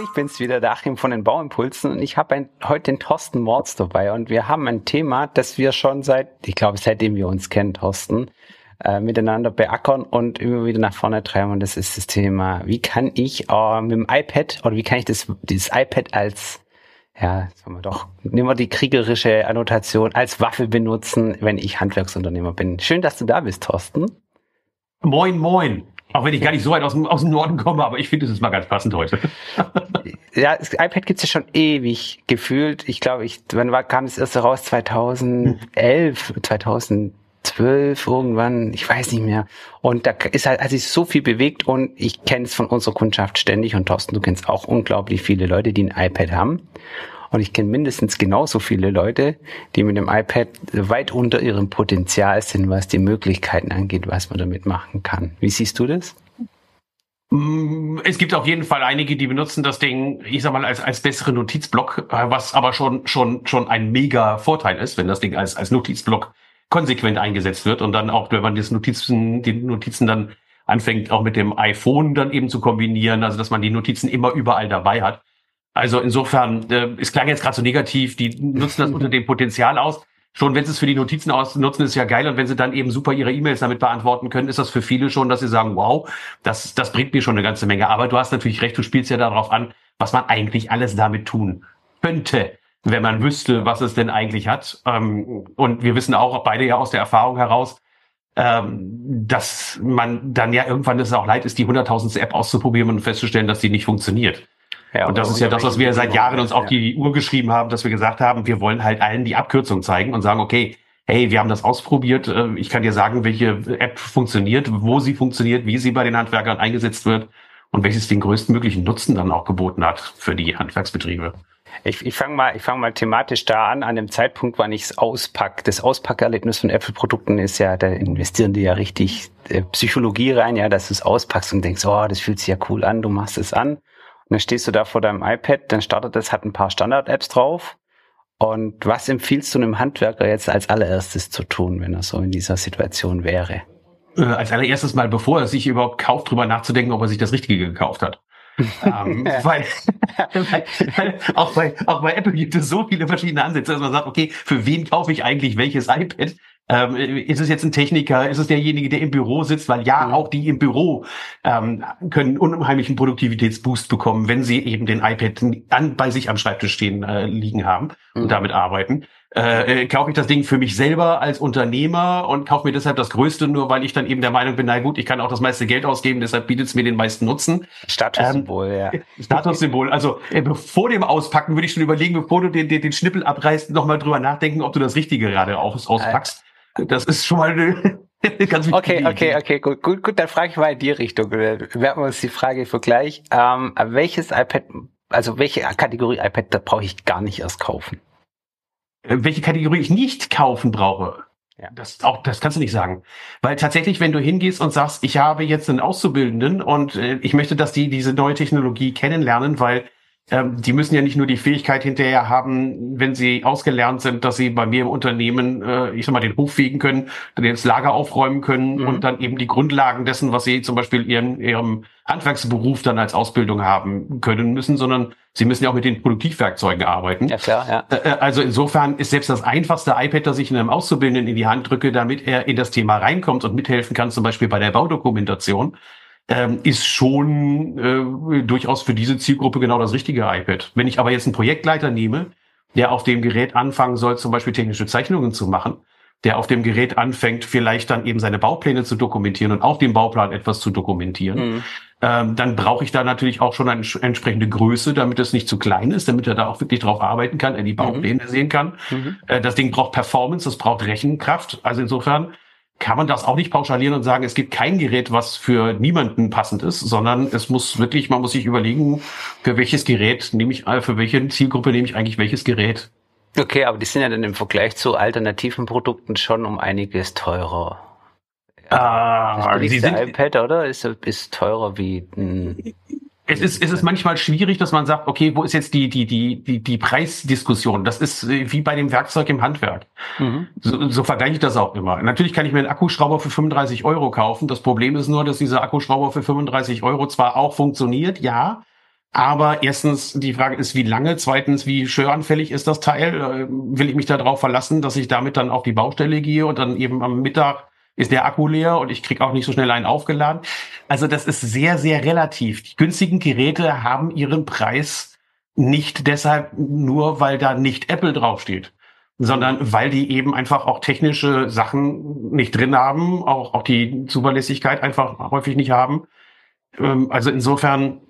Ich bin's wieder, der Achim von den Bauimpulsen, und ich habe heute den Thorsten Mords dabei, und wir haben ein Thema, das wir schon seitdem wir uns kennen, Thorsten, miteinander beackern und immer wieder nach vorne treiben, und das ist das Thema, wie kann ich mit dem iPad, oder wie kann ich dieses iPad als, ja, sagen wir doch, nehmen wir die kriegerische Annotation, als Waffe benutzen, wenn ich Handwerksunternehmer bin. Schön, dass du da bist, Thorsten. Moin, moin. Auch wenn ich gar nicht so weit aus dem Norden komme, aber ich finde, es ist mal ganz passend heute. Ja, das iPad gibt's ja schon ewig gefühlt. Ich glaube, kam das erste raus? 2011, 2012 irgendwann, ich weiß nicht mehr. Und da hat sich so viel bewegt, und ich kenne es von unserer Kundschaft ständig, und Thorsten, du kennst auch unglaublich viele Leute, die ein iPad haben. Und ich kenne mindestens genauso viele Leute, die mit dem iPad weit unter ihrem Potenzial sind, was die Möglichkeiten angeht, was man damit machen kann. Wie siehst du das? Es gibt auf jeden Fall einige, die benutzen das Ding, ich sag mal, als besseren Notizblock, was aber schon ein mega Vorteil ist, wenn das Ding als Notizblock konsequent eingesetzt wird und dann auch, wenn man die Notizen dann anfängt, auch mit dem iPhone dann eben zu kombinieren, also dass man die Notizen immer überall dabei hat. Also insofern, es klang jetzt gerade so negativ, die nutzen das unter dem Potenzial aus. Schon wenn sie es für die Notizen nutzen, ist ja geil. Und wenn sie dann eben super ihre E-Mails damit beantworten können, ist das für viele schon, dass sie sagen, wow, das bringt mir schon eine ganze Menge. Aber du hast natürlich recht, du spielst ja darauf an, was man eigentlich alles damit tun könnte, wenn man wüsste, was es denn eigentlich hat. Und wir wissen auch beide ja aus der Erfahrung heraus, dass man dann ja irgendwann es auch leid ist, die 100.000. App auszuprobieren und festzustellen, dass die nicht funktioniert. Ja, und das ist ja das, was wir seit Jahren uns auf die Uhr geschrieben haben, dass wir gesagt haben, wir wollen halt allen die Abkürzung zeigen und sagen, okay, hey, wir haben das ausprobiert, ich kann dir sagen, welche App funktioniert, wo sie funktioniert, wie sie bei den Handwerkern eingesetzt wird und welches den größtmöglichen Nutzen dann auch geboten hat für die Handwerksbetriebe. Ich fange mal thematisch da an dem Zeitpunkt, wann ich es auspacke. Das Auspackerlebnis von Apple-Produkten ist ja, da investieren die ja richtig Psychologie rein, ja, dass du es auspackst und denkst, oh, das fühlt sich ja cool an, du machst es an. Und dann stehst du da vor deinem iPad, dann startet es, hat ein paar Standard-Apps drauf. Und was empfiehlst du einem Handwerker jetzt als allererstes zu tun, wenn er so in dieser Situation wäre? Als allererstes mal, bevor er sich überhaupt kauft, drüber nachzudenken, ob er sich das Richtige gekauft hat. Weil auch bei Apple gibt es so viele verschiedene Ansätze, dass man sagt, okay, für wen kaufe ich eigentlich welches iPad? Ist es jetzt ein Techniker? Ist es derjenige, der im Büro sitzt? Weil ja, auch die im Büro können unheimlichen Produktivitätsboost bekommen, wenn sie eben den iPad bei sich am Schreibtisch liegen haben und damit arbeiten. Kaufe ich das Ding für mich selber als Unternehmer und kaufe mir deshalb das Größte, nur weil ich dann eben der Meinung bin, na gut, ich kann auch das meiste Geld ausgeben, deshalb bietet es mir den meisten Nutzen. Statussymbol, ja. Statussymbol. Also vor dem Auspacken würde ich schon überlegen, bevor du den Schnippel abreißt, nochmal drüber nachdenken, ob du das Richtige gerade auspackst. Das ist schon mal eine ganz wichtige Idee. Okay, gut, dann frage ich mal in die Richtung. Werden wir uns die Frage für gleich. Welches iPad, also welche Kategorie iPad, da brauche ich gar nicht erst kaufen? Welche Kategorie ich nicht kaufen brauche, ja. Das kannst du nicht sagen. Weil tatsächlich, wenn du hingehst und sagst, ich habe jetzt einen Auszubildenden und ich möchte, dass die diese neue Technologie kennenlernen, weil die müssen ja nicht nur die Fähigkeit hinterher haben, wenn sie ausgelernt sind, dass sie bei mir im Unternehmen, den Hof fegen können, dann das Lager aufräumen können und dann eben die Grundlagen dessen, was sie zum Beispiel ihrem Handwerksberuf dann als Ausbildung haben können müssen, sondern sie müssen ja auch mit den Produktivwerkzeugen arbeiten. Ja, klar, ja. Also insofern ist selbst das einfachste iPad, das ich einem Auszubildenden in die Hand drücke, damit er in das Thema reinkommt und mithelfen kann, zum Beispiel bei der Baudokumentation, ist schon durchaus für diese Zielgruppe genau das richtige iPad. Wenn ich aber jetzt einen Projektleiter nehme, der auf dem Gerät anfangen soll, zum Beispiel technische Zeichnungen zu machen, der auf dem Gerät anfängt, vielleicht dann eben seine Baupläne zu dokumentieren und auf dem Bauplan etwas zu dokumentieren, dann brauche ich da natürlich auch schon eine entsprechende Größe, damit es nicht zu klein ist, damit er da auch wirklich drauf arbeiten kann, er die Baupläne sehen kann. Das Ding braucht Performance, es braucht Rechenkraft. Also insofern kann man das auch nicht pauschalieren und sagen, es gibt kein Gerät, was für niemanden passend ist, sondern man muss sich überlegen, für welches Gerät für welche Zielgruppe nehme ich eigentlich welches Gerät. Okay, aber die sind ja dann im Vergleich zu alternativen Produkten schon um einiges teurer. Das billigste iPad, oder? Ist teurer wie Es ist manchmal schwierig, dass man sagt, okay, wo ist jetzt die Preisdiskussion? Das ist wie bei dem Werkzeug im Handwerk. So vergleiche ich das auch immer. Natürlich kann ich mir einen Akkuschrauber für 35 € kaufen. Das Problem ist nur, dass dieser Akkuschrauber für 35 € zwar auch funktioniert, ja, Aber erstens, die Frage ist, wie lange? Zweitens, wie störanfällig ist das Teil? Will ich mich darauf verlassen, dass ich damit dann auf die Baustelle gehe und dann eben am Mittag ist der Akku leer und ich kriege auch nicht so schnell einen aufgeladen? Also das ist sehr, sehr relativ. Die günstigen Geräte haben ihren Preis nicht deshalb nur, weil da nicht Apple draufsteht, sondern weil die eben einfach auch technische Sachen nicht drin haben, auch die Zuverlässigkeit einfach häufig nicht haben. Also insofern,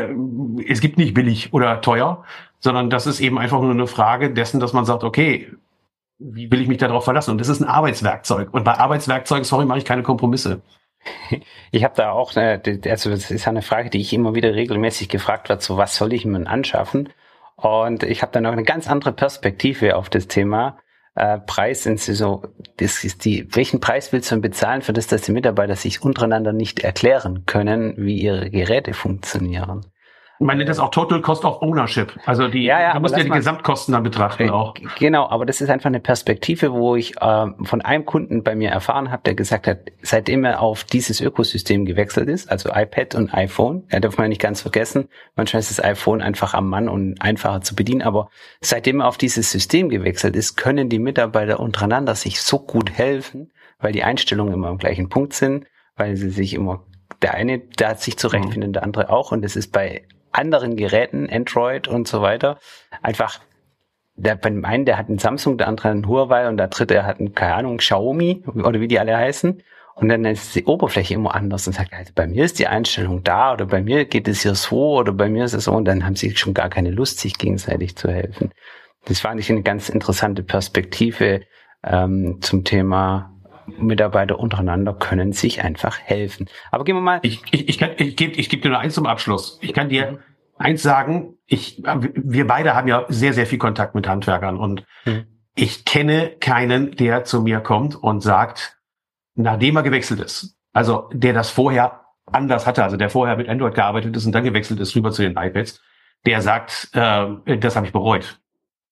es gibt nicht billig oder teuer, sondern das ist eben einfach nur eine Frage dessen, dass man sagt, okay, wie will ich mich darauf verlassen? Und das ist ein Arbeitswerkzeug. Und bei Arbeitswerkzeugen, sorry, mache ich keine Kompromisse. Ich habe da auch, also das ist eine Frage, die ich immer wieder regelmäßig gefragt werde, so was soll ich mir anschaffen? Und ich habe da noch eine ganz andere Perspektive auf das Thema. Preis sind so, welchen Preis willst du denn bezahlen für das, dass die Mitarbeiter sich untereinander nicht erklären können, wie ihre Geräte funktionieren? Man nennt das auch Total Cost of Ownership. Also da musst du ja die Gesamtkosten dann betrachten auch. Genau, aber das ist einfach eine Perspektive, wo ich von einem Kunden bei mir erfahren habe, der gesagt hat, seitdem er auf dieses Ökosystem gewechselt ist, also iPad und iPhone, darf man nicht ganz vergessen, manchmal ist das iPhone einfach am Mann und einfacher zu bedienen, aber seitdem er auf dieses System gewechselt ist, können die Mitarbeiter untereinander sich so gut helfen, weil die Einstellungen immer am gleichen Punkt sind, weil sie sich immer, der eine, der hat sich zurechtfindet, der andere auch, und das ist bei anderen Geräten, Android und so weiter, einfach, beim einen, der hat einen Samsung, der andere einen Huawei und der dritte hat einen, keine Ahnung, Xiaomi oder wie die alle heißen, und dann ist die Oberfläche immer anders und sagt, also bei mir ist die Einstellung da oder bei mir geht es hier so oder bei mir ist es so, und dann haben sie schon gar keine Lust, sich gegenseitig zu helfen. Das fand ich eine ganz interessante Perspektive zum Thema Mitarbeiter untereinander können sich einfach helfen. Aber gehen wir mal. Ich gebe dir nur eins zum Abschluss. Ich kann dir eins sagen. Wir beide haben ja sehr, sehr viel Kontakt mit Handwerkern und ich kenne keinen, der zu mir kommt und sagt, nachdem er gewechselt ist, also der das vorher anders hatte, also der vorher mit Android gearbeitet ist und dann gewechselt ist rüber zu den iPads, der sagt, das habe ich bereut.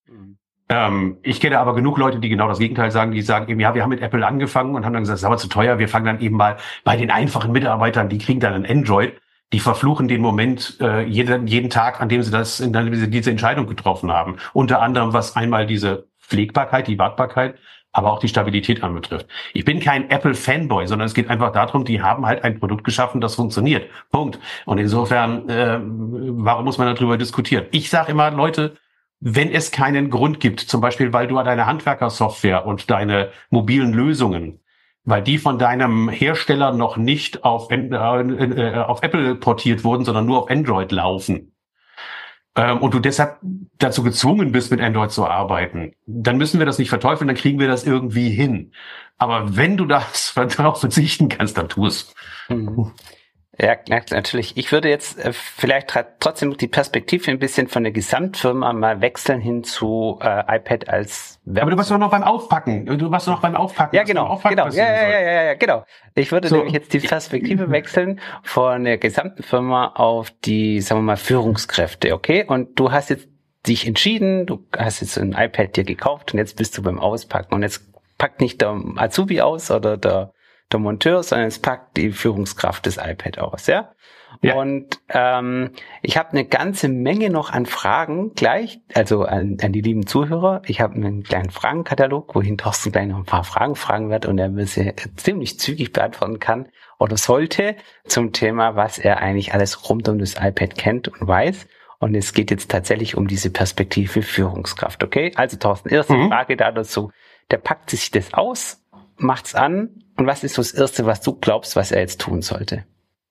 Ich kenne aber genug Leute, die genau das Gegenteil sagen, die sagen eben, ja, wir haben mit Apple angefangen und haben dann gesagt, das ist aber zu teuer, wir fangen dann eben mal bei den einfachen Mitarbeitern, die kriegen dann ein Android, die verfluchen den Moment jeden Tag, an dem sie diese Entscheidung getroffen haben. Unter anderem, was einmal diese Pflegbarkeit, die Wartbarkeit, aber auch die Stabilität anbetrifft. Ich bin kein Apple-Fanboy, sondern es geht einfach darum, die haben halt ein Produkt geschaffen, das funktioniert. Punkt. Und insofern, warum muss man darüber diskutieren? Ich sage immer, Leute, wenn es keinen Grund gibt, zum Beispiel, weil du deine Handwerkersoftware und deine mobilen Lösungen, weil die von deinem Hersteller noch nicht auf Apple portiert wurden, sondern nur auf Android laufen, und du deshalb dazu gezwungen bist, mit Android zu arbeiten, dann müssen wir das nicht verteufeln, dann kriegen wir das irgendwie hin. Aber wenn du darauf verzichten kannst, dann tu es. Ja, natürlich. Ich würde jetzt vielleicht trotzdem die Perspektive ein bisschen von der Gesamtfirma mal wechseln hin zu iPad als Web. Aber du warst doch noch beim Aufpacken. Ja, genau. Ja, genau. Ich würde nämlich jetzt die Perspektive wechseln von der gesamten Firma auf die, sagen wir mal, Führungskräfte, okay? Und du hast jetzt dich entschieden, du hast jetzt ein iPad dir gekauft und jetzt bist du beim Auspacken. Und jetzt packt nicht der Azubi aus oder der Monteur, sondern es packt die Führungskraft des iPad aus, ja? Und ich habe eine ganze Menge noch an Fragen gleich, also an die lieben Zuhörer. Ich habe einen kleinen Fragenkatalog, wohin Thorsten gleich noch ein paar Fragen fragen wird und er mir sie ziemlich zügig beantworten kann oder sollte zum Thema, was er eigentlich alles rund um das iPad kennt und weiß. Und es geht jetzt tatsächlich um diese Perspektive Führungskraft, okay? Also Thorsten, erste Frage da dazu. Der packt sich das aus, macht's an. Und was ist so das Erste, was du glaubst, was er jetzt tun sollte?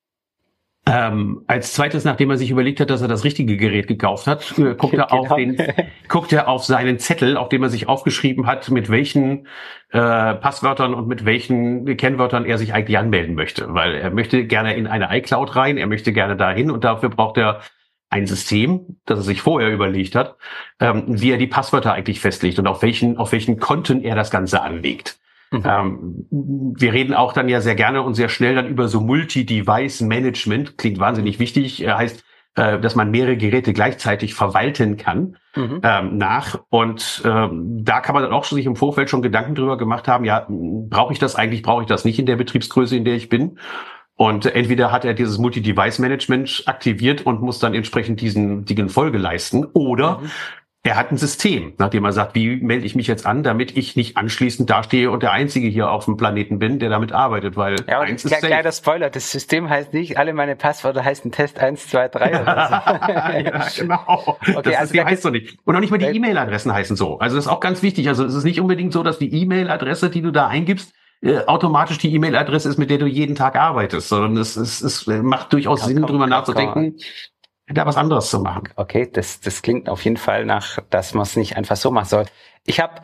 Als zweites, nachdem er sich überlegt hat, dass er das richtige Gerät gekauft hat, guckt er auf seinen Zettel, auf dem er sich aufgeschrieben hat, mit welchen Passwörtern und mit welchen Kennwörtern er sich eigentlich anmelden möchte. Weil er möchte gerne in eine iCloud rein, er möchte gerne dahin und dafür braucht er ein System, das er sich vorher überlegt hat, wie er die Passwörter eigentlich festlegt und auf welchen Konten er das Ganze anlegt. Wir reden auch dann ja sehr gerne und sehr schnell dann über so Multi-Device-Management. Klingt wahnsinnig wichtig. Heißt, dass man mehrere Geräte gleichzeitig verwalten kann Und da kann man dann auch schon sich im Vorfeld schon Gedanken drüber gemacht haben, ja, brauche ich das eigentlich, brauche ich das nicht in der Betriebsgröße, in der ich bin? Und entweder hat er dieses Multi-Device-Management aktiviert und muss dann entsprechend diesen Folge leisten, oder er hat ein System, nachdem er sagt, wie melde ich mich jetzt an, damit ich nicht anschließend dastehe und der Einzige hier auf dem Planeten bin, der damit arbeitet, weil ja, eins ist safe. Kleiner Spoiler, das System heißt nicht, alle meine Passwörter heißen Test 1, 2, 3 oder so. Ja, genau. Okay, das System heißt so nicht. Und auch nicht mal die E-Mail-Adressen heißen so. Also das ist auch ganz wichtig. Also es ist nicht unbedingt so, dass die E-Mail-Adresse, die du da eingibst, automatisch die E-Mail-Adresse ist, mit der du jeden Tag arbeitest, sondern es macht durchaus Sinn, drüber nachzudenken, da was anderes zu machen. Okay, das klingt auf jeden Fall nach, dass man es nicht einfach so machen soll. Ich habe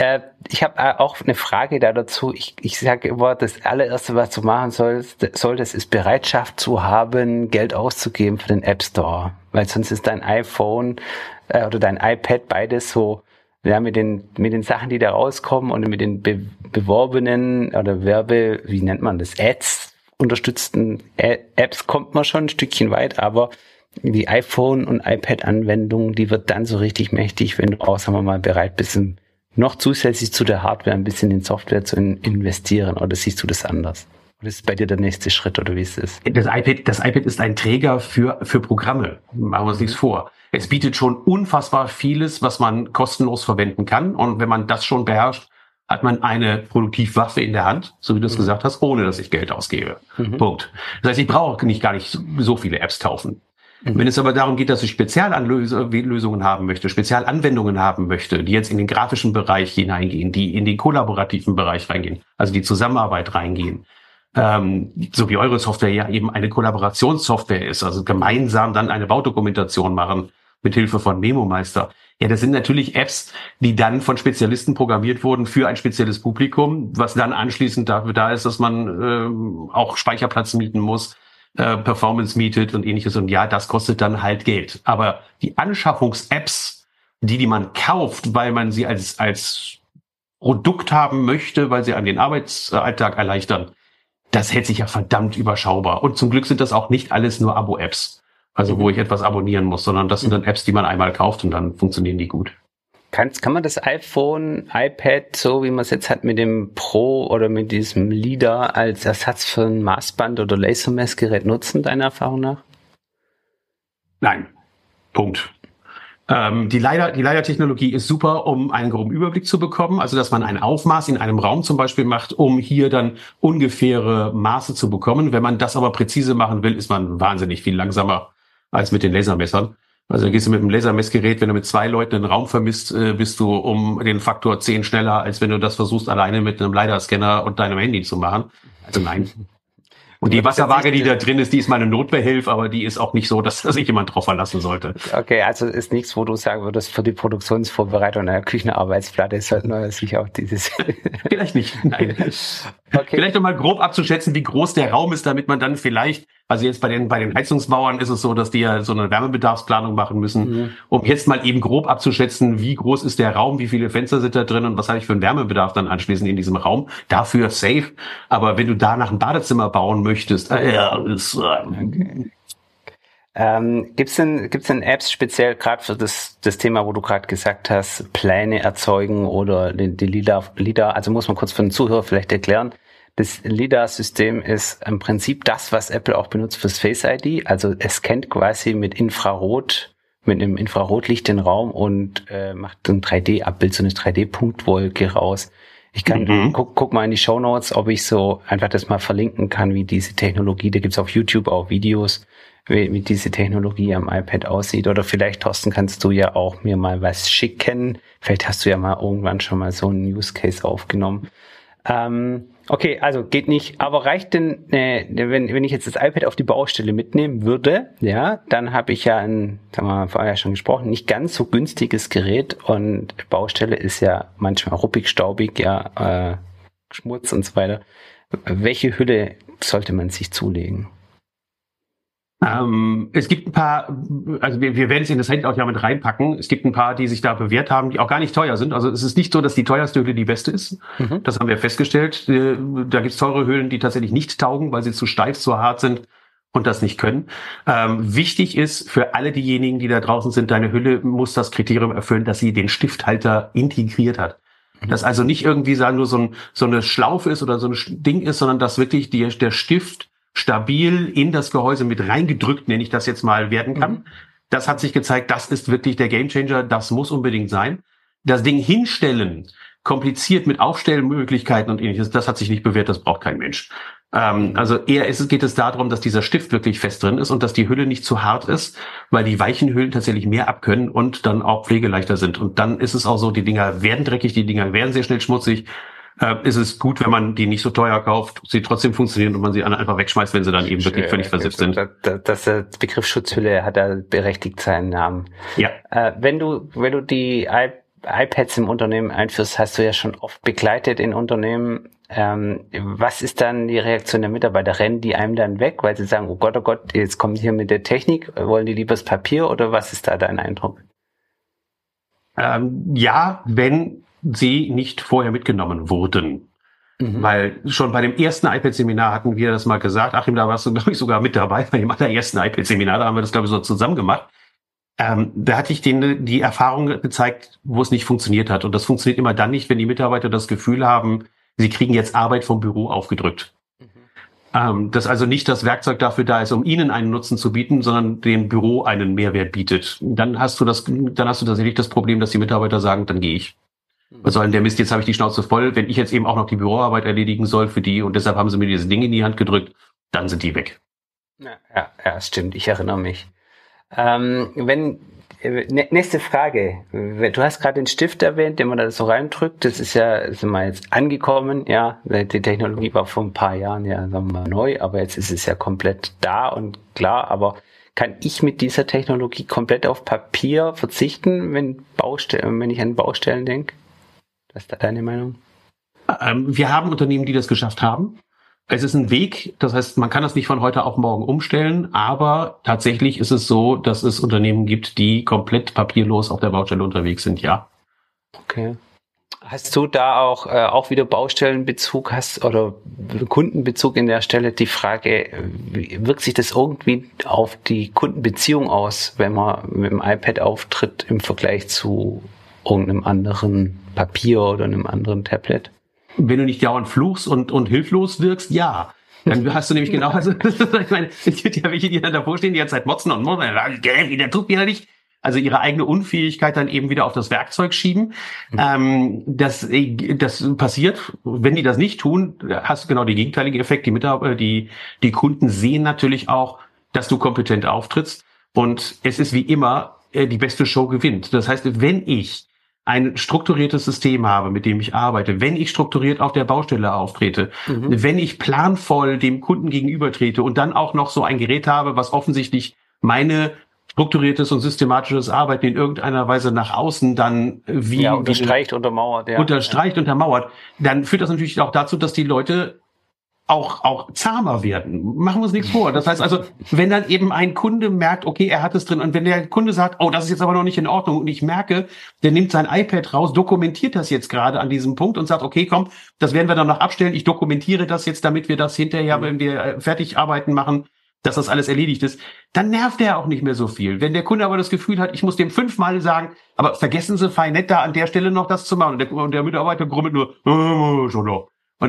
auch eine Frage da dazu. Ich sage immer, das allererste, was du machen solltest, ist Bereitschaft zu haben, Geld auszugeben für den App Store. Weil sonst ist dein iPhone oder dein iPad beides so, ja, mit den Sachen, die da rauskommen und mit den beworbenen oder wie nennt man das, Ads unterstützten Apps kommt man schon ein Stückchen weit, aber die iPhone- und iPad-Anwendung, die wird dann so richtig mächtig, wenn du auch, sagen wir mal, bereit bist, noch zusätzlich zu der Hardware ein bisschen in Software zu investieren. Oder siehst du das anders? Oder ist bei dir der nächste Schritt, oder wie ist es? Das iPad ist ein Träger für Programme. Machen wir uns nichts vor. Es bietet schon unfassbar vieles, was man kostenlos verwenden kann. Und wenn man das schon beherrscht, hat man eine Produktivwaffe in der Hand, so wie du es gesagt hast, ohne dass ich Geld ausgebe. Punkt. Das heißt, ich brauche gar nicht so viele Apps kaufen. Wenn es aber darum geht, dass ich Speziallösungen haben möchte, Spezialanwendungen haben möchte, die jetzt in den grafischen Bereich hineingehen, die in den kollaborativen Bereich reingehen, also die Zusammenarbeit reingehen, so wie eure Software ja eben eine Kollaborationssoftware ist, also gemeinsam dann eine Baudokumentation machen mit Hilfe von MemoMeister. Ja, das sind natürlich Apps, die dann von Spezialisten programmiert wurden für ein spezielles Publikum, was dann anschließend dafür da ist, dass man auch Speicherplatz mieten muss, Performance mietet und ähnliches. Und ja, das kostet dann halt Geld. Aber die Anschaffungs-Apps, die man kauft, weil man sie als Produkt haben möchte, weil sie an den Arbeitsalltag erleichtern, das hält sich ja verdammt überschaubar. Und zum Glück sind das auch nicht alles nur Abo-Apps, also wo ich etwas abonnieren muss, sondern das sind dann Apps, die man einmal kauft und dann funktionieren die gut. Kann man das iPhone, iPad, so wie man es jetzt hat mit dem Pro oder mit diesem LiDAR als Ersatz für ein Maßband oder Lasermessgerät nutzen, deiner Erfahrung nach? Nein. Punkt. Die LiDAR-Technologie ist super, um einen groben Überblick zu bekommen, also dass man ein Aufmaß in einem Raum zum Beispiel macht, um hier dann ungefähre Maße zu bekommen. Wenn man das aber präzise machen will, ist man wahnsinnig viel langsamer als mit den Lasermessern. Also gehst du mit einem Lasermessgerät, wenn du mit 2 Leuten einen Raum vermisst, bist du um den Faktor 10 schneller, als wenn du das versuchst, alleine mit einem LiDAR-Scanner und deinem Handy zu machen. Also nein. Und die Wasserwaage, die da drin ist, die ist mal eine Notbehelf, aber die ist auch nicht so, dass sich jemand drauf verlassen sollte. Okay, also ist nichts, wo du sagen würdest, für die Produktionsvorbereitung einer Küchenarbeitsplatte sollten wir sich auch dieses... Vielleicht nicht, nein. Okay. Vielleicht noch mal grob abzuschätzen, wie groß der Raum ist, damit man dann vielleicht, also jetzt bei den Heizungsbauern ist es so, dass die ja so eine Wärmebedarfsplanung machen müssen, um jetzt mal eben grob abzuschätzen, wie groß ist der Raum, wie viele Fenster sind da drin und was habe ich für einen Wärmebedarf dann anschließend in diesem Raum. Dafür safe. Aber wenn du danach ein Badezimmer bauen möchtest, okay. Gibt's denn Apps speziell gerade für das Thema, wo du gerade gesagt hast, Pläne erzeugen oder die LiDAR, also muss man kurz für den Zuhörer vielleicht erklären, das LiDAR-System ist im Prinzip das, was Apple auch benutzt fürs Face ID, also es scannt quasi mit einem Infrarotlicht den Raum und macht ein 3D-Abbild, so eine 3D-Punktwolke raus. Ich kann, guck mal in die Shownotes, ob ich so einfach das mal verlinken kann, wie diese Technologie, da gibt's auf YouTube auch Videos, wie diese Technologie am iPad aussieht. Oder vielleicht, Thorsten, kannst du ja auch mir mal was schicken. Vielleicht hast du ja mal irgendwann schon mal so einen Use Case aufgenommen. Okay, also geht nicht. Aber reicht denn, wenn ich jetzt das iPad auf die Baustelle mitnehmen würde, ja, dann habe ich ja haben wir vorher schon gesprochen, nicht ganz so günstiges Gerät. Und Baustelle ist ja manchmal ruppig, staubig, ja, Schmutz und so weiter. Welche Hülle sollte man sich zulegen? Es gibt ein paar, also wir werden es in das Handy auch ja mit reinpacken. Es gibt ein paar, die sich da bewährt haben, die auch gar nicht teuer sind. Also es ist nicht so, dass die teuerste Hülle die beste ist. Das haben wir festgestellt. Da gibt es teure Hüllen, die tatsächlich nicht taugen, weil sie zu steif, zu hart sind und das nicht können. Wichtig ist für alle diejenigen, die da draußen sind, deine Hülle muss das Kriterium erfüllen, dass sie den Stifthalter integriert hat. Dass also nicht irgendwie nur so eine Schlaufe ist oder so ein Ding ist, sondern dass wirklich der Stift stabil in das Gehäuse mit reingedrückt, nenne ich das jetzt mal, werden kann. Das hat sich gezeigt, das ist wirklich der Gamechanger, das muss unbedingt sein. Das Ding hinstellen, kompliziert mit Aufstellmöglichkeiten und ähnliches, das hat sich nicht bewährt, das braucht kein Mensch. Also eher geht es darum, dass dieser Stift wirklich fest drin ist und dass die Hülle nicht zu hart ist, weil die weichen Hüllen tatsächlich mehr abkönnen und dann auch pflegeleichter sind. Und dann ist es auch so, die Dinger werden dreckig, die Dinger werden sehr schnell schmutzig. Ist es gut, wenn man die nicht so teuer kauft, sie trotzdem funktionieren und man sie einfach wegschmeißt, wenn sie dann eben wirklich völlig versifft sind. Der Begriff Schutzhülle hat da berechtigt seinen Namen. Ja. Wenn du die iPads im Unternehmen einführst, hast du ja schon oft begleitet in Unternehmen. Was ist dann die Reaktion der Mitarbeiter? Rennen die einem dann weg, weil sie sagen, oh Gott, jetzt kommen sie hier mit der Technik, wollen die lieber das Papier oder was ist da dein Eindruck? Ja, wenn sie nicht vorher mitgenommen wurden. Weil schon bei dem ersten iPad-Seminar hatten wir das mal gesagt. Achim, da warst du, glaube ich, sogar mit dabei bei dem allerersten iPad-Seminar. Da haben wir das, glaube ich, so zusammen gemacht. Da hatte ich denen die Erfahrung gezeigt, wo es nicht funktioniert hat. Und das funktioniert immer dann nicht, wenn die Mitarbeiter das Gefühl haben, sie kriegen jetzt Arbeit vom Büro aufgedrückt. Dass also nicht das Werkzeug dafür da ist, um ihnen einen Nutzen zu bieten, sondern dem Büro einen Mehrwert bietet. Dann hast du tatsächlich das Problem, dass die Mitarbeiter sagen, dann gehe ich. Was soll denn der Mist, jetzt habe ich die Schnauze voll, wenn ich jetzt eben auch noch die Büroarbeit erledigen soll für die und deshalb haben sie mir dieses Ding in die Hand gedrückt, dann sind die weg. Ja, stimmt, ich erinnere mich. Nächste Frage. Du hast gerade den Stift erwähnt, den man da so reindrückt. Das ist ja, sind wir jetzt angekommen, ja. Die Technologie war vor ein paar Jahren ja, sagen wir mal, neu, aber jetzt ist es ja komplett da und klar, aber kann ich mit dieser Technologie komplett auf Papier verzichten, wenn ich an Baustellen denke? Was ist da deine Meinung? Wir haben Unternehmen, die das geschafft haben. Es ist ein Weg, das heißt, man kann das nicht von heute auf morgen umstellen, aber tatsächlich ist es so, dass es Unternehmen gibt, die komplett papierlos auf der Baustelle unterwegs sind, ja. Okay. Hast du da auch wieder Baustellenbezug oder Kundenbezug in der Stelle? Die Frage, wirkt sich das irgendwie auf die Kundenbeziehung aus, wenn man mit dem iPad auftritt im Vergleich zu irgendeinem anderen Papier oder einem anderen Tablet? Wenn du nicht dauernd fluchst und hilflos wirkst, ja. Dann hast du nämlich genau, also, ich meine, es gibt ja welche, die dann davor stehen, die ganze Zeit motzen und motzen, der tut mir nicht. Also ihre eigene Unfähigkeit dann eben wieder auf das Werkzeug schieben. Das passiert. Wenn die das nicht tun, hast du genau den gegenteiligen Effekt. Die Kunden sehen natürlich auch, dass du kompetent auftrittst. Und es ist wie immer, die beste Show gewinnt. Das heißt, wenn ich ein strukturiertes System habe, mit dem ich arbeite, wenn ich strukturiert auf der Baustelle auftrete, wenn ich planvoll dem Kunden gegenübertrete und dann auch noch so ein Gerät habe, was offensichtlich meine strukturiertes und systematisches Arbeiten in irgendeiner Weise nach außen dann untermauert, dann führt das natürlich auch dazu, dass die Leute auch zahmer werden. Machen wir uns nichts vor. Das heißt also, wenn dann eben ein Kunde merkt, okay, er hat es drin, und wenn der Kunde sagt, oh, das ist jetzt aber noch nicht in Ordnung, und ich merke, der nimmt sein iPad raus, dokumentiert das jetzt gerade an diesem Punkt und sagt, okay, komm, das werden wir dann noch abstellen, ich dokumentiere das jetzt, damit wir das hinterher, wenn wir Fertigarbeiten machen, dass das alles erledigt ist, dann nervt er auch nicht mehr so viel. Wenn der Kunde aber das Gefühl hat, ich muss dem 5-mal sagen, aber vergessen Sie fein nett da an der Stelle noch das zu machen, und der Mitarbeiter grummelt nur, schon noch. Und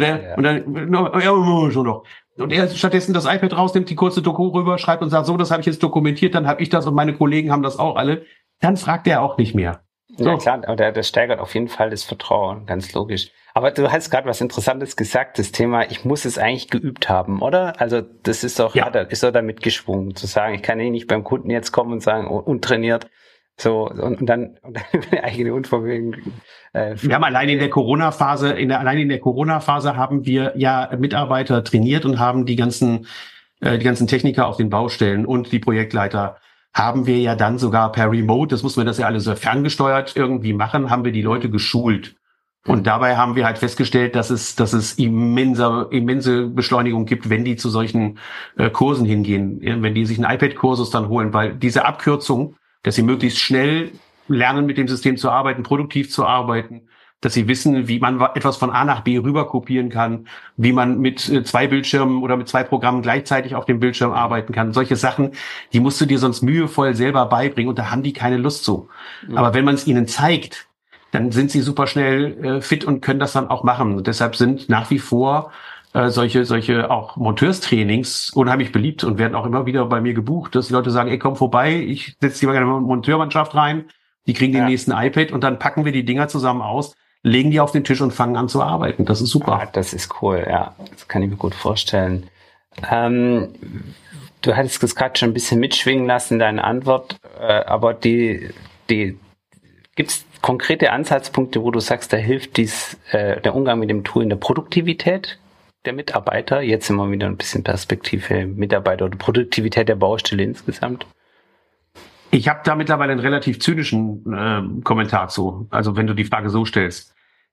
er stattdessen das iPad rausnimmt, die kurze Doku rüber, schreibt und sagt, so, das habe ich jetzt dokumentiert, dann habe ich das und meine Kollegen haben das auch alle, dann fragt er auch nicht mehr. So. Ja klar, aber das steigert auf jeden Fall das Vertrauen, ganz logisch. Aber du hast gerade was Interessantes gesagt, das Thema, ich muss es eigentlich geübt haben, oder? Also das ist doch, ist doch damit geschwungen, zu sagen, ich kann nicht beim Kunden jetzt kommen und sagen, untrainiert, so, und dann meine eigene Unvermögen. Wir haben allein in der Corona-Phase haben wir ja Mitarbeiter trainiert und haben die ganzen Techniker auf den Baustellen und die Projektleiter haben wir ja dann sogar per Remote, das mussten wir das ja alles so ferngesteuert irgendwie machen, haben wir die Leute geschult. Und dabei haben wir halt festgestellt, dass es immense Beschleunigung gibt, wenn die zu solchen Kursen hingehen, wenn die sich einen iPad-Kursus dann holen, weil diese Abkürzung, dass sie möglichst schnell lernen, mit dem System zu arbeiten, produktiv zu arbeiten, dass sie wissen, wie man etwas von A nach B rüber kopieren kann, wie man mit 2 Bildschirmen oder mit 2 Programmen gleichzeitig auf dem Bildschirm arbeiten kann. Solche Sachen, die musst du dir sonst mühevoll selber beibringen und da haben die keine Lust zu. Mhm. Aber wenn man es ihnen zeigt, dann sind sie super schnell fit und können das dann auch machen. Und deshalb sind nach wie vor solche auch Monteurstrainings unheimlich beliebt und werden auch immer wieder bei mir gebucht, dass die Leute sagen, ey, komm vorbei, ich setze die mal eine Monteurmannschaft rein, die kriegen den nächsten iPad und dann packen wir die Dinger zusammen aus, legen die auf den Tisch und fangen an zu arbeiten. Das ist super. Ah, das ist cool, ja. Das kann ich mir gut vorstellen. Du hattest es gerade schon ein bisschen mitschwingen lassen, deine Antwort, aber gibt's konkrete Ansatzpunkte, wo du sagst, da hilft der Umgang mit dem Tool in der Produktivität der Mitarbeiter? Jetzt immer wieder ein bisschen Perspektive Mitarbeiter oder Produktivität der Baustelle insgesamt. Ich habe da mittlerweile einen relativ zynischen Kommentar zu. Also wenn du die Frage so stellst.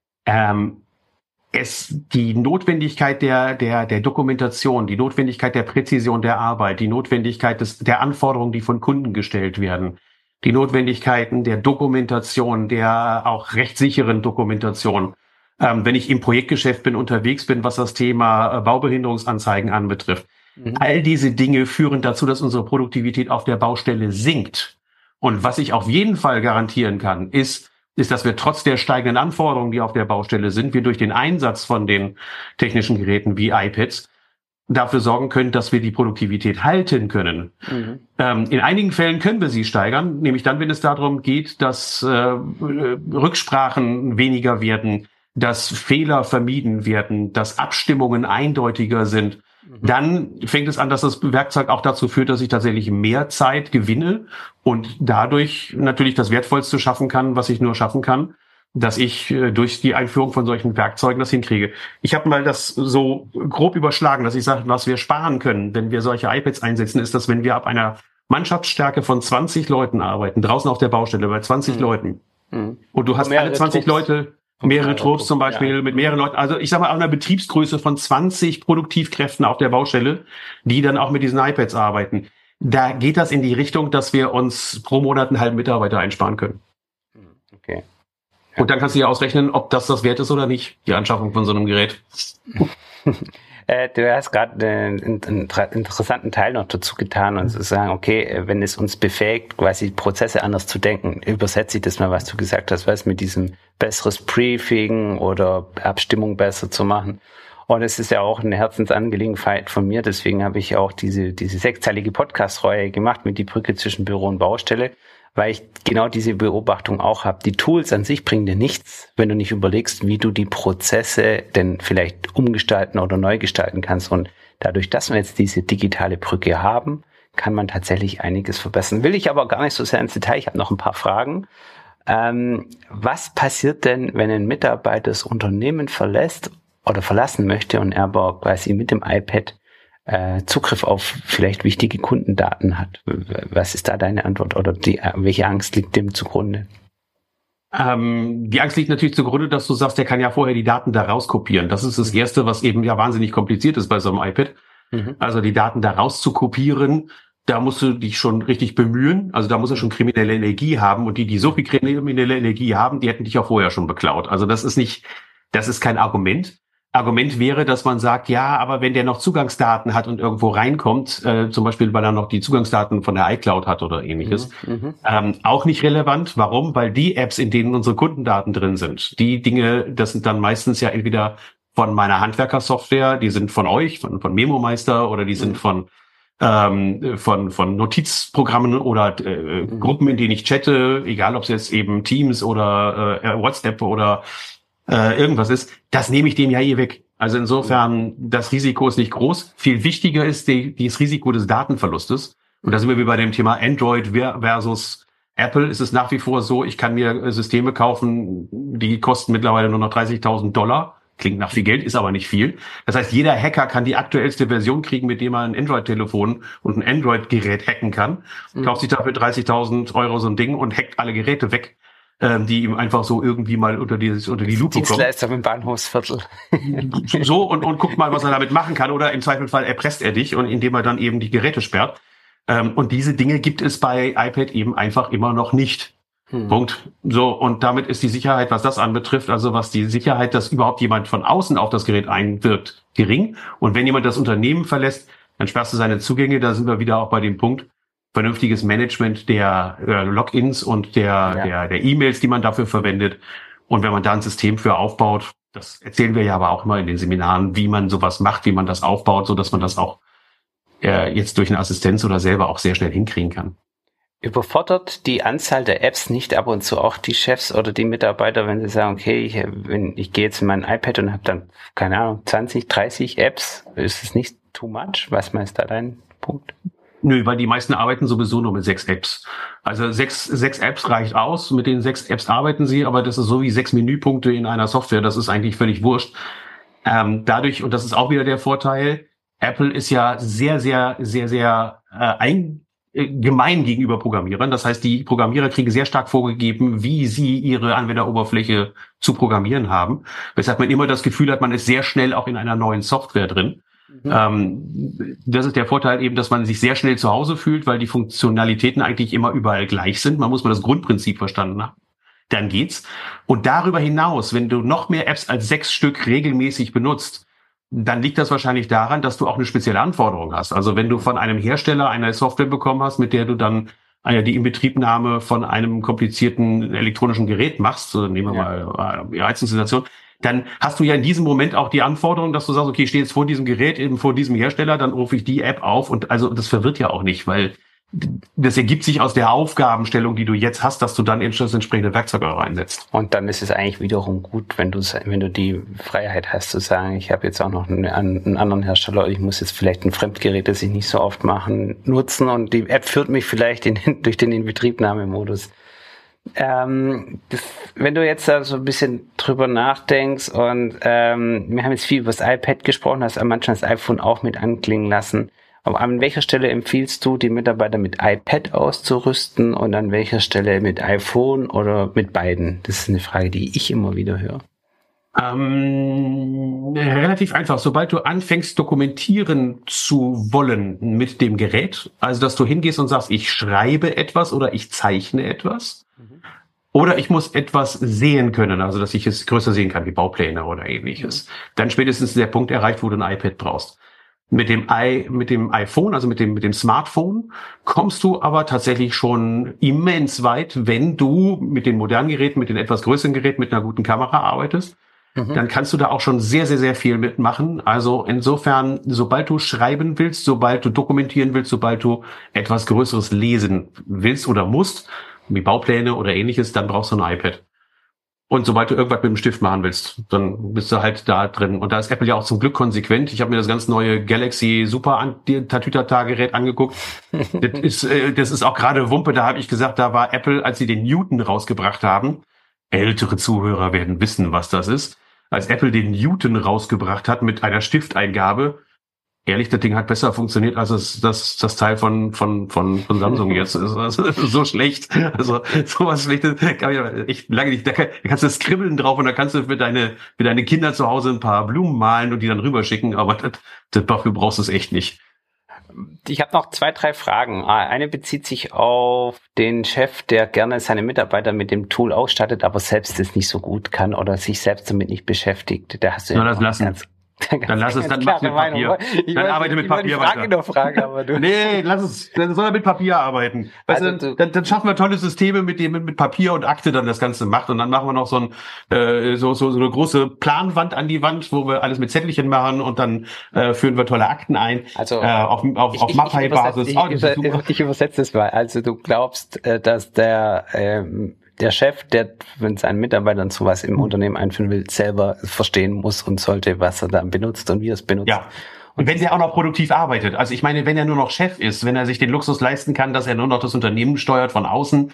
Die Notwendigkeit der Dokumentation, die Notwendigkeit der Präzision der Arbeit, die Notwendigkeit der Anforderungen, die von Kunden gestellt werden, die Notwendigkeiten der Dokumentation, der auch rechtssicheren Dokumentation, wenn ich im Projektgeschäft unterwegs bin, was das Thema Baubehinderungsanzeigen anbetrifft. All diese Dinge führen dazu, dass unsere Produktivität auf der Baustelle sinkt. Und was ich auf jeden Fall garantieren kann, ist, dass wir trotz der steigenden Anforderungen, die auf der Baustelle sind, wir durch den Einsatz von den technischen Geräten wie iPads dafür sorgen können, dass wir die Produktivität halten können. In einigen Fällen können wir sie steigern, nämlich dann, wenn es darum geht, dass Rücksprachen weniger werden, dass Fehler vermieden werden, dass Abstimmungen eindeutiger sind. Dann fängt es an, dass das Werkzeug auch dazu führt, dass ich tatsächlich mehr Zeit gewinne und dadurch natürlich das Wertvollste schaffen kann, was ich nur schaffen kann, dass ich durch die Einführung von solchen Werkzeugen das hinkriege. Ich habe mal das so grob überschlagen, dass ich sage, was wir sparen können, wenn wir solche iPads einsetzen, ist, dass wenn wir ab einer Mannschaftsstärke von 20 Leuten arbeiten, draußen auf der Baustelle bei 20 Leuten, und du hast alle 20 Leute, mehrere Trupps zum Beispiel, mit mehreren Leuten, also ich sag mal, auf einer Betriebsgröße von 20 Produktivkräften auf der Baustelle, die dann auch mit diesen iPads arbeiten. Da geht das in die Richtung, dass wir uns pro Monat einen halben Mitarbeiter einsparen können. Okay. Und dann kannst du ja ausrechnen, ob das wert ist oder nicht, die Anschaffung von so einem Gerät. Du hast gerade einen interessanten Teil noch dazu getan und zu sagen, okay, wenn es uns befähigt, quasi Prozesse anders zu denken, übersetze ich das mal, was du gesagt hast, was mit diesem besseres Briefing oder Abstimmung besser zu machen. Und es ist ja auch eine Herzensangelegenheit von mir, deswegen habe ich auch diese 6-teilige Podcast-Reihe gemacht mit die Brücke zwischen Büro und Baustelle, weil ich genau diese Beobachtung auch habe. Die Tools an sich bringen dir nichts, wenn du nicht überlegst, wie du die Prozesse denn vielleicht umgestalten oder neu gestalten kannst. Und dadurch, dass wir jetzt diese digitale Brücke haben, kann man tatsächlich einiges verbessern. Will ich aber gar nicht so sehr ins Detail. Ich habe noch ein paar Fragen. Was passiert denn, wenn ein Mitarbeiter das Unternehmen verlässt oder verlassen möchte und er aber quasi mit dem iPad Zugriff auf vielleicht wichtige Kundendaten hat? Was ist da deine Antwort oder welche Angst liegt dem zugrunde? Die Angst liegt natürlich zugrunde, dass du sagst, der kann ja vorher die Daten da rauskopieren. Das ist das Erste, was eben ja wahnsinnig kompliziert ist bei so einem iPad. Also die Daten da rauszukopieren, da musst du dich schon richtig bemühen. Also da muss er schon kriminelle Energie haben und die so viel kriminelle Energie haben, die hätten dich auch vorher schon beklaut. Also das ist kein Argument. Argument wäre, dass man sagt, ja, aber wenn der noch Zugangsdaten hat und irgendwo reinkommt, zum Beispiel, weil er noch die Zugangsdaten von der iCloud hat oder ähnliches, auch nicht relevant. Warum? Weil die Apps, in denen unsere Kundendaten drin sind, die Dinge, das sind dann meistens ja entweder von meiner Handwerkersoftware, die sind von euch, von MemoMeister, oder die sind von Notizprogrammen oder Gruppen, in denen ich chatte, egal ob es jetzt eben Teams oder WhatsApp oder irgendwas ist, das nehme ich dem ja weg. Also insofern, das Risiko ist nicht groß. Viel wichtiger ist das Risiko des Datenverlustes. Und da sind wir wie bei dem Thema Android versus Apple. Ist es nach wie vor so, ich kann mir Systeme kaufen, die kosten mittlerweile nur noch $30.000. Klingt nach viel Geld, ist aber nicht viel. Das heißt, jeder Hacker kann die aktuellste Version kriegen, mit dem er ein Android-Telefon und ein Android-Gerät hacken kann. Kauft sich dafür 30.000 Euro so ein Ding und hackt alle Geräte weg, die ihm einfach so irgendwie mal unter die Lupe kommen. Dienstleister im Bahnhofsviertel. So, und guckt mal, was er damit machen kann. Oder im Zweifelsfall erpresst er dich, und indem er dann eben die Geräte sperrt. Und diese Dinge gibt es bei iPad eben einfach immer noch nicht. Punkt. So, und damit ist die Sicherheit, was das anbetrifft, also was die Sicherheit, dass überhaupt jemand von außen auf das Gerät einwirkt, gering. Und wenn jemand das Unternehmen verlässt, dann sperrst du seine Zugänge. Da sind wir wieder auch bei dem Punkt, vernünftiges Management der Logins und der E-Mails, die man dafür verwendet. Und wenn man da ein System für aufbaut, Das erzählen wir ja aber auch immer in den Seminaren, wie man sowas macht, wie man das aufbaut, so dass man das auch jetzt durch eine Assistenz oder selber auch sehr schnell hinkriegen kann. Überfordert die Anzahl der Apps nicht ab und zu auch die Chefs oder die Mitarbeiter, wenn sie sagen, okay, ich gehe jetzt in mein iPad und habe dann, keine Ahnung, 20, 30 Apps, ist es nicht too much? Was meinst du da dein Punkt? Nö, weil die meisten arbeiten sowieso nur mit 6 Apps. Also sechs Apps reicht aus, mit den 6 Apps arbeiten sie, aber das ist so wie 6 Menüpunkte in einer Software, das ist eigentlich völlig wurscht. Dadurch, und das ist auch wieder der Vorteil, Apple ist ja sehr, sehr, sehr, sehr gemein gegenüber Programmierern. Das heißt, die Programmierer kriegen sehr stark vorgegeben, wie sie ihre Anwenderoberfläche zu programmieren haben. Weshalb man immer das Gefühl hat, man ist sehr schnell auch in einer neuen Software drin. Das ist der Vorteil eben, dass man sich sehr schnell zu Hause fühlt, weil die Funktionalitäten eigentlich immer überall gleich sind. Man muss mal das Grundprinzip verstanden haben. Dann geht's. Und darüber hinaus, wenn du noch mehr Apps als 6 Stück regelmäßig benutzt, dann liegt das wahrscheinlich daran, dass du auch eine spezielle Anforderung hast. Also wenn du von einem Hersteller eine Software bekommen hast, mit der du dann die Inbetriebnahme von einem komplizierten elektronischen Gerät machst, so nehmen wir mal die Heizungsinstallation, dann hast du ja in diesem Moment auch die Anforderung, dass du sagst, okay, ich stehe jetzt vor diesem Gerät, eben vor diesem Hersteller, dann rufe ich die App auf und also das verwirrt ja auch nicht, weil das ergibt sich aus der Aufgabenstellung, die du jetzt hast, dass du dann das entsprechende Werkzeug reinsetzt. Und dann ist es eigentlich wiederum gut, wenn du die Freiheit hast zu sagen, ich habe jetzt auch noch einen anderen Hersteller, ich muss jetzt vielleicht ein Fremdgerät, das ich nicht so oft nutzen und die App führt mich vielleicht durch den Inbetriebnahmemodus. Wenn du jetzt da so ein bisschen drüber nachdenkst und wir haben jetzt viel über das iPad gesprochen, hast manchmal das iPhone auch mit anklingen lassen. Aber an welcher Stelle empfiehlst du, die Mitarbeiter mit iPad auszurüsten und an welcher Stelle mit iPhone oder mit beiden? Das ist eine Frage, die ich immer wieder höre. Relativ einfach. Sobald du anfängst, dokumentieren zu wollen mit dem Gerät, also dass du hingehst und sagst, ich schreibe etwas oder ich zeichne etwas, oder ich muss etwas sehen können, also dass ich es größer sehen kann, wie Baupläne oder ähnliches, dann spätestens der Punkt erreicht, wo du ein iPad brauchst. Mit dem iPhone, also mit dem Smartphone, kommst du aber tatsächlich schon immens weit, wenn du mit den modernen Geräten, mit den etwas größeren Geräten, mit einer guten Kamera arbeitest. Dann kannst du da auch schon sehr, sehr, sehr viel mitmachen. Also insofern, sobald du schreiben willst, sobald du dokumentieren willst, sobald du etwas Größeres lesen willst oder musst, wie Baupläne oder ähnliches, dann brauchst du ein iPad. Und sobald du irgendwas mit dem Stift machen willst, dann bist du halt da drin. Und da ist Apple ja auch zum Glück konsequent. Ich habe mir das ganz neue Galaxy Super Tatütata-Gerät angeguckt. Das ist auch gerade Wumpe. Da habe ich gesagt, da war Apple, als sie den Newton rausgebracht haben. Ältere Zuhörer werden wissen, was das ist. Als Apple den Newton rausgebracht hat mit einer Stifteingabe, ehrlich, das Ding hat besser funktioniert als das Teil von Samsung jetzt. Das ist so schlecht. Also sowas Schlechtes kann ich echt lange nicht. Da kannst du skribbeln drauf und da kannst du für deine Kinder zu Hause ein paar Blumen malen und die dann rüberschicken, aber dafür brauchst du es echt nicht. Ich habe noch 2, 3 Fragen. Eine bezieht sich auf den Chef, der gerne seine Mitarbeiter mit dem Tool ausstattet, aber selbst es nicht so gut kann oder sich selbst damit nicht beschäftigt. Da hast du ja das lassen. Dann lass es, dann mach mit Papier. Dann arbeite mit Papier weiter. Nee, lass es, dann soll er mit Papier arbeiten. Weißt du, dann schaffen wir tolle Systeme, mit Papier und Akte dann das Ganze macht. Und dann machen wir noch so eine große Planwand an die Wand, wo wir alles mit Zettelchen machen und dann führen wir tolle Akten ein. Also auf Mapai-Basis. Ich übersetze es mal. Also du glaubst, dass der Chef, der wenn seinen Mitarbeitern sowas im Unternehmen einführen will, selber verstehen muss und sollte, was er dann benutzt und wie er es benutzt. Ja. Und wenn der auch noch produktiv arbeitet. Also ich meine, wenn er nur noch Chef ist, wenn er sich den Luxus leisten kann, dass er nur noch das Unternehmen steuert von außen.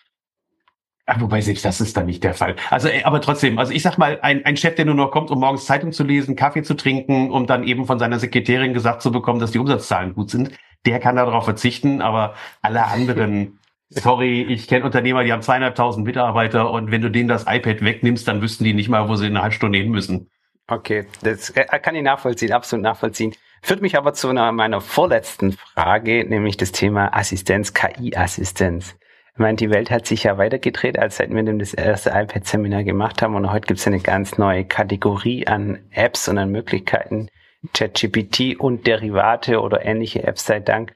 Wobei selbst das ist dann nicht der Fall. Also, aber trotzdem, also ich sag mal, ein Chef, der nur noch kommt, um morgens Zeitung zu lesen, Kaffee zu trinken, um dann eben von seiner Sekretärin gesagt zu bekommen, dass die Umsatzzahlen gut sind, der kann darauf verzichten, aber alle anderen sorry, ich kenne Unternehmer, die haben 2.500 Mitarbeiter und wenn du denen das iPad wegnimmst, dann wüssten die nicht mal, wo sie in einer halben Stunde hin müssen. Okay, das kann ich nachvollziehen, absolut nachvollziehen. Führt mich aber zu meiner vorletzten Frage, nämlich das Thema Assistenz, KI-Assistenz. Ich meine, die Welt hat sich ja weitergedreht, als seit wir das erste iPad-Seminar gemacht haben und heute gibt es eine ganz neue Kategorie an Apps und an Möglichkeiten, ChatGPT und Derivate oder ähnliche Apps sei Dank.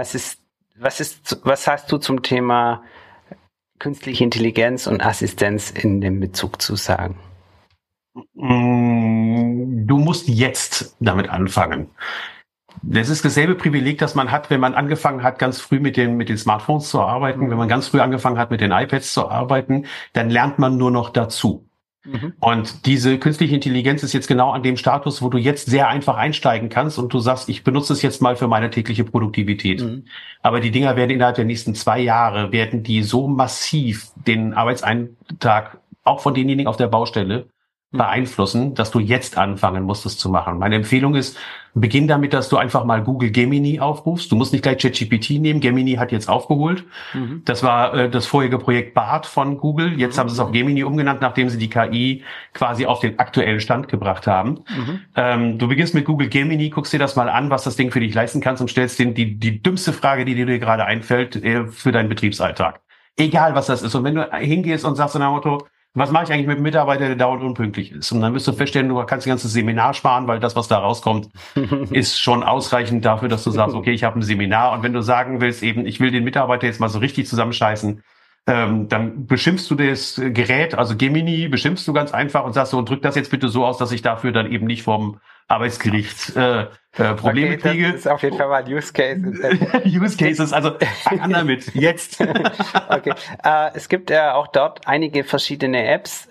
Was hast du zum Thema künstliche Intelligenz und Assistenz in dem Bezug zu sagen? Du musst jetzt damit anfangen. Das ist dasselbe Privileg, das man hat, wenn man angefangen hat, ganz früh mit den Smartphones zu arbeiten. Wenn man ganz früh angefangen hat, mit den iPads zu arbeiten, dann lernt man nur noch dazu. Und diese künstliche Intelligenz ist jetzt genau an dem Status, wo du jetzt sehr einfach einsteigen kannst und du sagst, ich benutze es jetzt mal für meine tägliche Produktivität. Aber die Dinger werden innerhalb der nächsten 2 Jahre, werden die so massiv den Arbeitseintrag auch von denjenigen auf der Baustelle beeinflussen, dass du jetzt anfangen musst, es zu machen. Meine Empfehlung ist, beginn damit, dass du einfach mal Google Gemini aufrufst. Du musst nicht gleich ChatGPT nehmen. Gemini hat jetzt aufgeholt. Das war das vorherige Projekt Bard von Google. Jetzt haben sie es auf Gemini umgenannt, nachdem sie die KI quasi auf den aktuellen Stand gebracht haben. Du beginnst mit Google Gemini, guckst dir das mal an, was das Ding für dich leisten kannst und stellst die dümmste Frage, die dir gerade einfällt, für deinen Betriebsalltag. Egal, was das ist. Und wenn du hingehst und sagst in der Motto, was mache ich eigentlich mit einem Mitarbeiter, der dauernd unpünktlich ist? Und dann wirst du feststellen, du kannst das ganze Seminar sparen, weil das, was da rauskommt, ist schon ausreichend dafür, dass du sagst, okay, ich habe ein Seminar. Und wenn du sagen willst, eben, ich will den Mitarbeiter jetzt mal so richtig zusammenscheißen, dann beschimpfst du das Gerät, also Gemini, beschimpfst du ganz einfach und sagst so, drück das jetzt bitte so aus, dass ich dafür dann eben nicht vom Arbeitsgericht Probleme kriege. Das ist auf jeden Fall mal ein Use Case. Use Cases, also fang an damit, jetzt. Okay. Es gibt auch dort einige verschiedene Apps,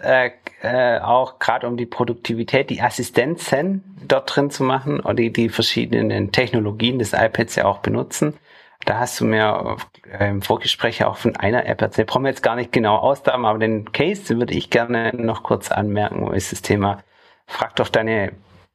auch gerade um die Produktivität, die Assistenzen dort drin zu machen oder die verschiedenen Technologien des iPads ja auch benutzen. Da hast du mir im Vorgespräch auch von einer App erzählt. Brauchen wir jetzt gar nicht genau ausdahmen, aber den Case würde ich gerne noch kurz anmerken, ist das Thema, frag doch deine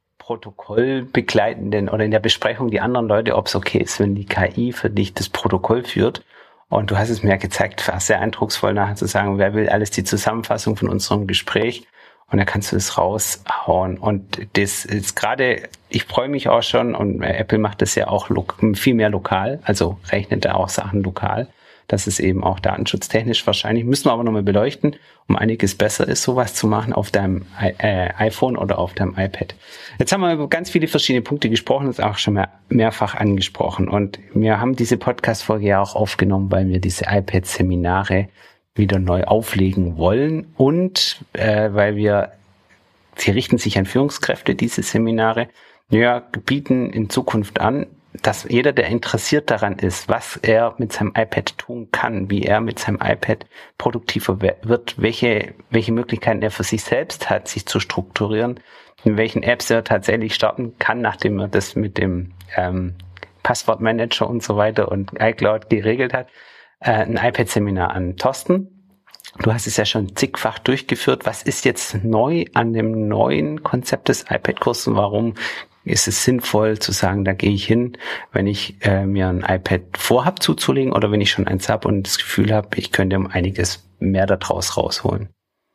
Protokollbegleitenden oder in der Besprechung die anderen Leute, ob es okay ist, wenn die KI für dich das Protokoll führt. Und du hast es mir gezeigt, war sehr eindrucksvoll nachher zu sagen, wer will alles die Zusammenfassung von unserem Gespräch? Und dann kannst du es raushauen. Und das ist gerade, ich freue mich auch schon, und Apple macht das ja auch viel mehr lokal, also rechnet da auch Sachen lokal. dass es eben auch datenschutztechnisch wahrscheinlich, müssen wir aber nochmal beleuchten, um einiges besser ist, sowas zu machen auf deinem iPhone oder auf deinem iPad. Jetzt haben wir über ganz viele verschiedene Punkte gesprochen, das ist auch schon mehrfach angesprochen, und wir haben diese Podcast-Folge ja auch aufgenommen, weil wir diese iPad-Seminare wieder neu auflegen wollen und weil sie richten sich an Führungskräfte, diese Seminare, bieten in Zukunft an, dass jeder, der interessiert daran ist, was er mit seinem iPad tun kann, wie er mit seinem iPad produktiver wird, welche Möglichkeiten er für sich selbst hat, sich zu strukturieren, in welchen Apps er tatsächlich starten kann, nachdem er das mit dem Passwortmanager und so weiter und iCloud geregelt hat, ein iPad-Seminar an. Thorsten, du hast es ja schon zigfach durchgeführt. Was ist jetzt neu an dem neuen Konzept des iPad-Kurses und warum ist es sinnvoll zu sagen, da gehe ich hin, wenn ich mir ein iPad vorhab zuzulegen oder wenn ich schon eins habe und das Gefühl habe, ich könnte um einiges mehr daraus rausholen?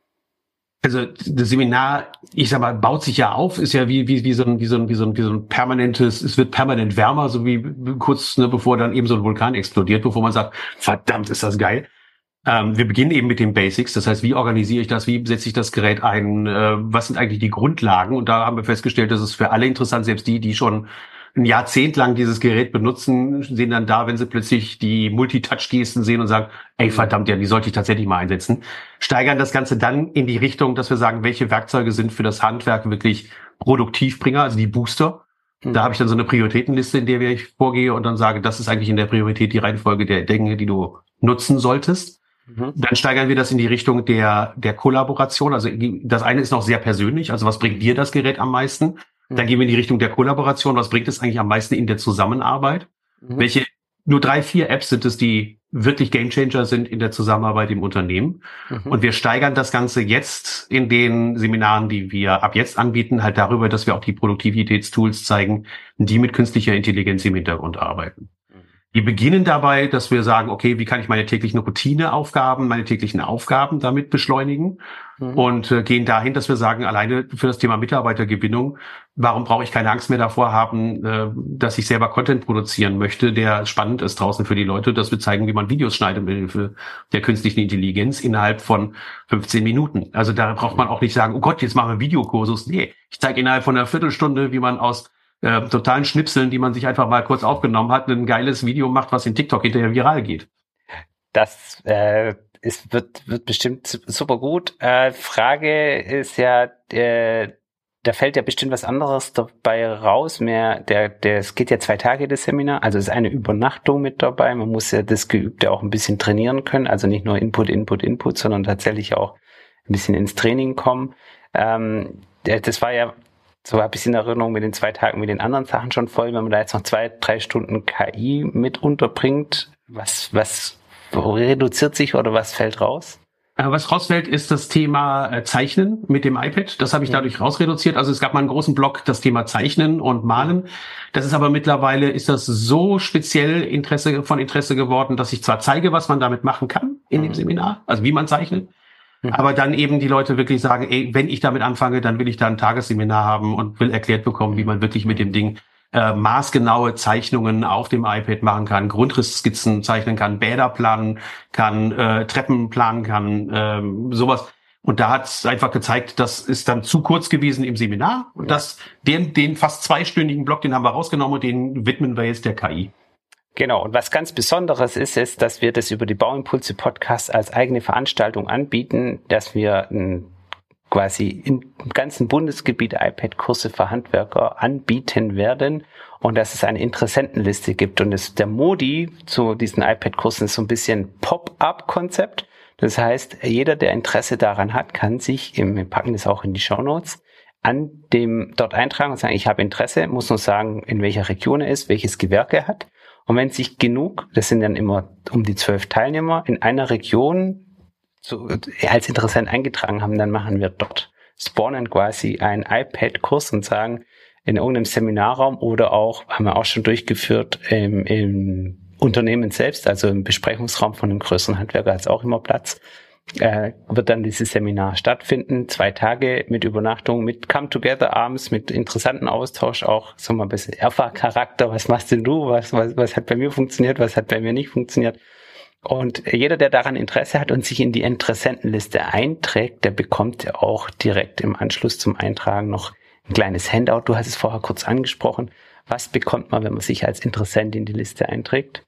Also das Seminar, ich sag mal, baut sich ja auf, ist ja wie so ein permanentes, es wird permanent wärmer, so wie kurz bevor dann eben so ein Vulkan explodiert, bevor man sagt, verdammt, ist das geil. Wir beginnen eben mit den Basics, das heißt, wie organisiere ich das, wie setze ich das Gerät ein, was sind eigentlich die Grundlagen, und da haben wir festgestellt, dass es für alle interessant, selbst die schon ein Jahrzehnt lang dieses Gerät benutzen, sehen dann da, wenn sie plötzlich die Multitouch-Gesten sehen und sagen, ey, verdammt, ja, die sollte ich tatsächlich mal einsetzen, steigern das Ganze dann in die Richtung, dass wir sagen, welche Werkzeuge sind für das Handwerk wirklich Produktivbringer, also die Booster. Da habe ich dann so eine Prioritätenliste, in der ich vorgehe und dann sage, das ist eigentlich in der Priorität die Reihenfolge der Dinge, die du nutzen solltest. Dann steigern wir das in die Richtung der Kollaboration. Also das eine ist noch sehr persönlich. Also was bringt dir das Gerät am meisten? Dann gehen wir in die Richtung der Kollaboration. Was bringt es eigentlich am meisten in der Zusammenarbeit? Welche nur 3, 4 Apps sind es, die wirklich Gamechanger sind in der Zusammenarbeit im Unternehmen? Und wir steigern das Ganze jetzt in den Seminaren, die wir ab jetzt anbieten, halt darüber, dass wir auch die Produktivitätstools zeigen, die mit künstlicher Intelligenz im Hintergrund arbeiten. Wir beginnen dabei, dass wir sagen, okay, wie kann ich meine täglichen Routineaufgaben, meine täglichen Aufgaben damit beschleunigen? Und gehen dahin, dass wir sagen, alleine für das Thema Mitarbeitergewinnung, warum brauche ich keine Angst mehr davor haben, dass ich selber Content produzieren möchte, der spannend ist draußen für die Leute, dass wir zeigen, wie man Videos schneidet mit Hilfe der künstlichen Intelligenz innerhalb von 15 Minuten. Also da braucht man auch nicht sagen, oh Gott, jetzt machen wir Videokursus. Nee, ich zeige innerhalb von einer Viertelstunde, wie man aus totalen Schnipseln, die man sich einfach mal kurz aufgenommen hat, ein geiles Video macht, was in TikTok hinterher viral geht. Das es wird bestimmt super gut. Frage ist ja, da fällt ja bestimmt was anderes dabei raus. Es geht ja 2 Tage das Seminar, also ist eine Übernachtung mit dabei. Man muss ja das Geübte auch ein bisschen trainieren können, also nicht nur Input, sondern tatsächlich auch ein bisschen ins Training kommen. Das war ja, so habe ich es in Erinnerung, mit den 2 Tagen mit den anderen Sachen schon voll. Wenn man da jetzt noch 2-3 Stunden KI mit unterbringt, was reduziert sich oder was fällt raus? Was rausfällt, ist das Thema Zeichnen mit dem iPad. Das habe ich dadurch rausreduziert. Also es gab mal einen großen Block, das Thema Zeichnen und Malen. Das ist aber mittlerweile, ist das so speziell von Interesse geworden, dass ich zwar zeige, was man damit machen kann in dem Seminar, also wie man zeichnet, aber dann eben die Leute wirklich sagen, ey, wenn ich damit anfange, dann will ich da ein Tagesseminar haben und will erklärt bekommen, wie man wirklich mit dem Ding maßgenaue Zeichnungen auf dem iPad machen kann, Grundrissskizzen zeichnen kann, Bäder planen kann, Treppen planen kann, sowas. Und da hat es einfach gezeigt, das ist dann zu kurz gewesen im Seminar. Und den fast 2-stündigen Block, den haben wir rausgenommen und den widmen wir jetzt der KI. Genau, und was ganz Besonderes ist, dass wir das über die Bauimpulse Podcast als eigene Veranstaltung anbieten, dass wir quasi im ganzen Bundesgebiet iPad-Kurse für Handwerker anbieten werden und dass es eine Interessentenliste gibt. Und der Modi zu diesen iPad-Kursen ist so ein bisschen Pop-up-Konzept. Das heißt, jeder, der Interesse daran hat, kann sich, wir packen das auch in die Shownotes, dort eintragen und sagen, ich habe Interesse, muss nur sagen, in welcher Region er ist, welches Gewerk er hat. Und wenn sich genug, das sind dann immer um die 12 Teilnehmer, in einer Region als Interessent eingetragen haben, dann machen wir dort, spawnen quasi einen iPad-Kurs und sagen, in irgendeinem Seminarraum oder auch, haben wir auch schon durchgeführt, im Unternehmen selbst, also im Besprechungsraum von einem größeren Handwerker hat es auch immer Platz, wird dann dieses Seminar stattfinden, 2 Tage mit Übernachtung, mit Come-Together abends, mit interessanten Austausch auch, so mal ein bisschen Erfahrcharakter, was machst denn du, was hat bei mir funktioniert, was hat bei mir nicht funktioniert. Und jeder, der daran Interesse hat und sich in die Interessentenliste einträgt, der bekommt ja auch direkt im Anschluss zum Eintragen noch ein kleines Handout. Du hast es vorher kurz angesprochen. Was bekommt man, wenn man sich als Interessent in die Liste einträgt?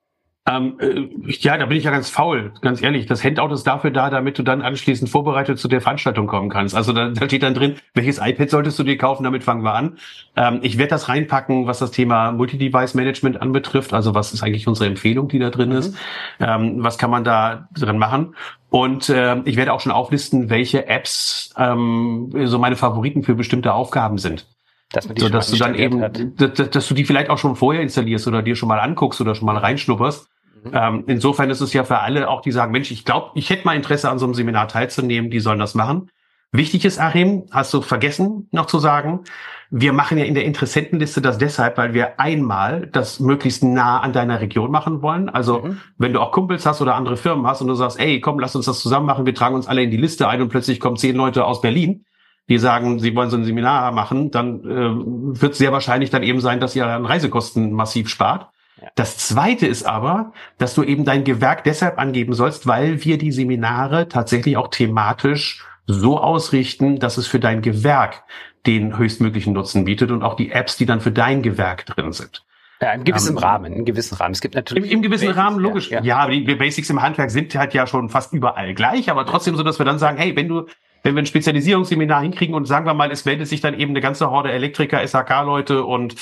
Ja, da bin ich ja ganz faul, ganz ehrlich. Das Handout ist dafür da, damit du dann anschließend vorbereitet zu der Veranstaltung kommen kannst. Also da steht dann drin, welches iPad solltest du dir kaufen, damit fangen wir an. Ich werde das reinpacken, was das Thema Multi-Device-Management anbetrifft. Also was ist eigentlich unsere Empfehlung, die da drin ist? Was kann man da drin machen? Und ich werde auch schon auflisten, welche Apps so meine Favoriten für bestimmte Aufgaben sind. Dass man die dass du dann eben, dass du die vielleicht auch schon vorher installierst oder dir schon mal anguckst oder schon mal reinschnupperst. Insofern ist es ja für alle auch, die sagen, Mensch, ich glaube, ich hätte mal Interesse an so einem Seminar teilzunehmen, die sollen das machen. Wichtig ist, Achim, hast du vergessen noch zu sagen, wir machen ja in der Interessentenliste das deshalb, weil wir einmal das möglichst nah an deiner Region machen wollen. Also wenn du auch Kumpels hast oder andere Firmen hast und du sagst, ey, komm, lass uns das zusammen machen, wir tragen uns alle in die Liste ein und plötzlich kommen 10 Leute aus Berlin, die sagen, sie wollen so ein Seminar machen, dann wird es sehr wahrscheinlich dann eben sein, dass ihr an Reisekosten massiv spart. Ja. Das Zweite ist aber, dass du eben dein Gewerk deshalb angeben sollst, weil wir die Seminare tatsächlich auch thematisch so ausrichten, dass es für dein Gewerk den höchstmöglichen Nutzen bietet und auch die Apps, die dann für dein Gewerk drin sind. Ja, im gewissen Rahmen. Es gibt natürlich im gewissen Basics, Rahmen, logisch. Ja, aber die Basics im Handwerk sind halt ja schon fast überall gleich, aber trotzdem so, dass wir dann sagen, hey, wenn wir ein Spezialisierungsseminar hinkriegen und sagen wir mal, es meldet sich dann eben eine ganze Horde Elektriker, SHK-Leute und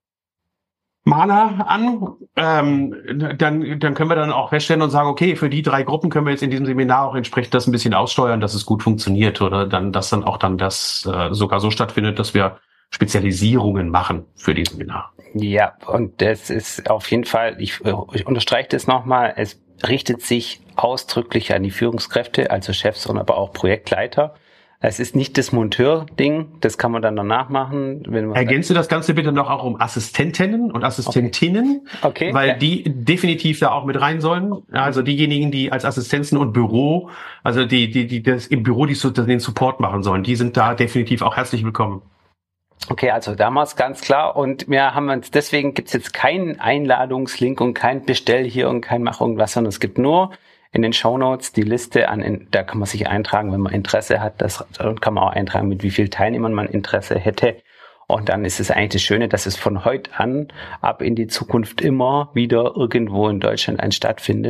Maler an, dann können wir dann auch feststellen und sagen, okay, für die 3 Gruppen können wir jetzt in diesem Seminar auch entsprechend das ein bisschen aussteuern, dass es gut funktioniert oder dass das sogar so stattfindet, dass wir Spezialisierungen machen für die Seminare. Ja, und das ist auf jeden Fall, ich unterstreiche das nochmal, es richtet sich ausdrücklich an die Führungskräfte, also Chefs und aber auch Projektleiter. Es ist nicht das Monteur-Ding, das kann man dann danach machen. Ergänze das Ganze bitte noch auch um Assistentinnen und Assistentinnen, okay, weil die definitiv da auch mit rein sollen. Also diejenigen, die als Assistenzen und Büro, also die das im Büro den Support machen sollen, die sind da definitiv auch herzlich willkommen. Okay, also damals ganz klar. Und deswegen gibt's jetzt keinen Einladungslink und kein Bestell hier und kein Mach irgendwas, sondern es gibt nur in den Shownotes die Liste da kann man sich eintragen, wenn man Interesse hat. Dann kann man auch eintragen, mit wie vielen Teilnehmern man Interesse hätte. Und dann ist es eigentlich das Schöne, dass es von heute an ab in die Zukunft immer wieder irgendwo in Deutschland stattfindet.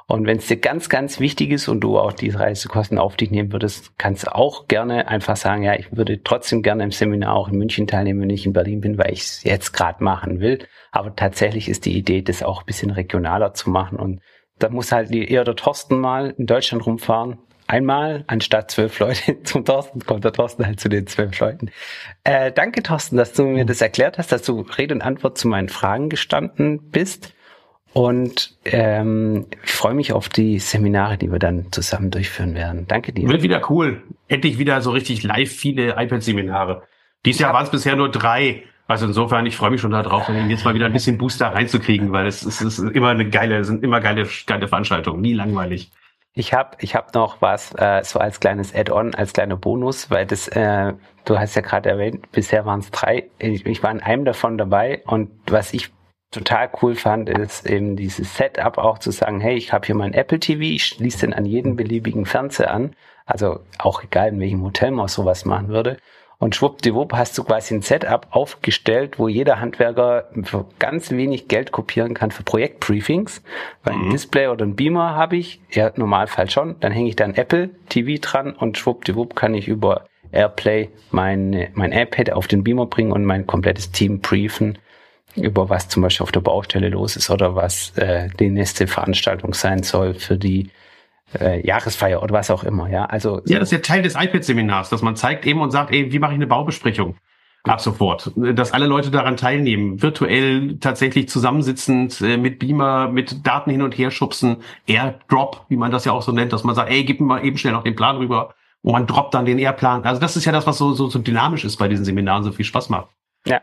Und wenn es dir ganz, ganz wichtig ist und du auch die Reisekosten auf dich nehmen würdest, kannst du auch gerne einfach sagen, ja, ich würde trotzdem gerne im Seminar auch in München teilnehmen, wenn ich in Berlin bin, weil ich es jetzt gerade machen will. Aber tatsächlich ist die Idee, das auch ein bisschen regionaler zu machen. Und da muss halt eher der Thorsten mal in Deutschland rumfahren. Einmal, anstatt 12 Leute zum Thorsten, kommt der Thorsten halt zu den 12 Leuten. Danke, Thorsten, dass du mir das erklärt hast, dass du Rede und Antwort zu meinen Fragen gestanden bist. Und ich freue mich auf die Seminare, die wir dann zusammen durchführen werden. Danke dir. Wird wieder cool. Endlich wieder so richtig live viele iPad-Seminare. Dieses Jahr waren es bisher nur 3. Also insofern, ich freue mich schon darauf, jetzt mal wieder ein bisschen Booster reinzukriegen, weil es ist immer sind immer geile Veranstaltungen, nie langweilig. Ich hab noch was so als kleines Add-on, als kleiner Bonus, weil das, du hast ja gerade erwähnt, bisher waren es 3. Ich war in einem davon dabei und was ich total cool fand, ist eben dieses Setup auch zu sagen, hey, ich habe hier mein Apple TV, ich schließe den an jeden beliebigen Fernseher an, also auch egal, in welchem Hotel man sowas machen würde. Und schwuppdiwupp hast du quasi ein Setup aufgestellt, wo jeder Handwerker für ganz wenig Geld kopieren kann für Projektbriefings. Weil ein Display oder ein Beamer habe ich, ja, im Normalfall schon, dann hänge ich da ein Apple TV dran und schwuppdiwupp kann ich über AirPlay mein iPad auf den Beamer bringen und mein komplettes Team briefen, über was zum Beispiel auf der Baustelle los ist oder was die nächste Veranstaltung sein soll für die Jahresfeier oder was auch immer. Ja, also ja, das ist ja Teil des iPad-Seminars, dass man zeigt eben und sagt, wie mache ich eine Baubesprechung ab sofort, dass alle Leute daran teilnehmen, virtuell tatsächlich zusammensitzend mit Beamer, mit Daten hin und her schubsen, AirDrop, wie man das ja auch so nennt, dass man sagt, gib mir mal eben schnell noch den Plan rüber und man droppt dann den Airplan. Also das ist ja das, was so dynamisch ist bei diesen Seminaren, so viel Spaß macht. Ja.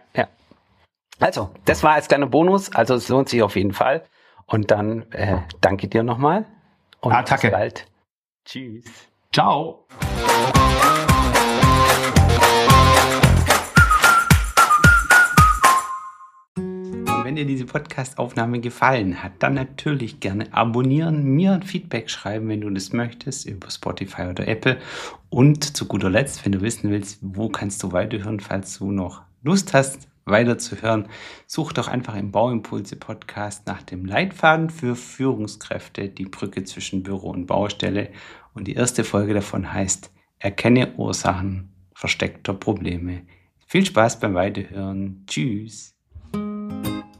Also, das war als kleiner Bonus, also es lohnt sich auf jeden Fall. Und dann danke dir nochmal und bis bald. Tschüss. Ciao. Wenn dir diese Podcast-Aufnahme gefallen hat, dann natürlich gerne abonnieren, mir ein Feedback schreiben, wenn du das möchtest, über Spotify oder Apple. Und zu guter Letzt, wenn du wissen willst, wo kannst du weiterhören, falls du noch Lust hast, weiterzuhören, such doch einfach im Bauimpulse-Podcast nach dem Leitfaden für Führungskräfte, die Brücke zwischen Büro und Baustelle. Und die erste Folge davon heißt Erkenne Ursachen versteckter Probleme. Viel Spaß beim Weiterhören. Tschüss.